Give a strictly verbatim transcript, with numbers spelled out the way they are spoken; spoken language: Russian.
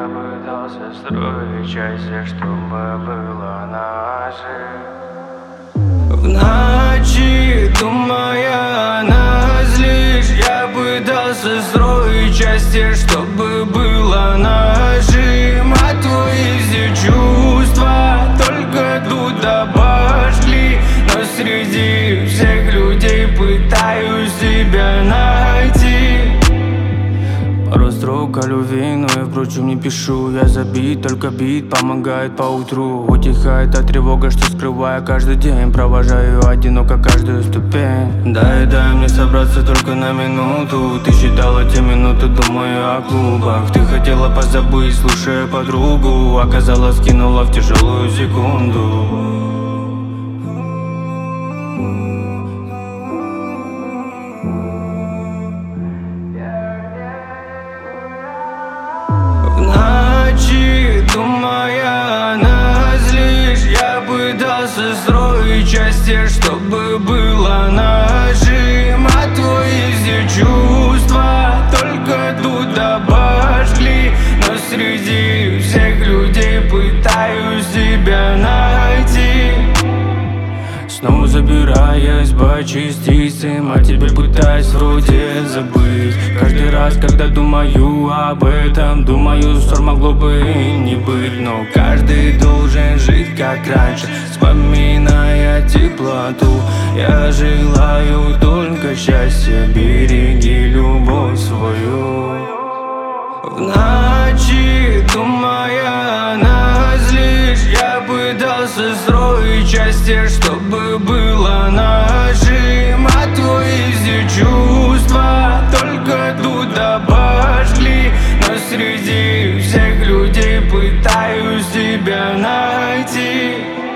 Я пытался строить счастье, чтобы было наше. В ночи, думая о нас лишь, я пытался строить счастье, чтобы было нашим. А твои все чувства только туда пошли, но среди всех людей пытаюсь тебя найти. Пару строк о любви, но я впрочем не пишу. Я забит, только бит помогает поутру. Утихает та тревога, что скрываю каждый день. Провожаю одиноко каждую ступень. Дай, дай мне собраться только на минуту. Ты считала те минуты, думаю о клубах. Ты хотела позабыть, слушая подругу. Оказалось, кинула в тяжелую секунду. В ночи, думая о нас лишь, я пытался строить счастье, чтобы было нашим. А твои все чувства только туда пошли, но среди всех людей пытаюсь тебя найти. Снова забираясь по частицам, о тебе пытаюсь вроде забыть. Каждый раз, когда думаю об этом, думаю, ссор могло бы и не быть. Но каждый должен жить как раньше, вспоминая теплоту. Я желаю только счастья, береги любовь свою. В ночи, думая о нас лишь, я пытался строить счастье, чтобы было нашим. А твои все чувства только туда пошли, но среди всех людей пытаюсь тебя найти.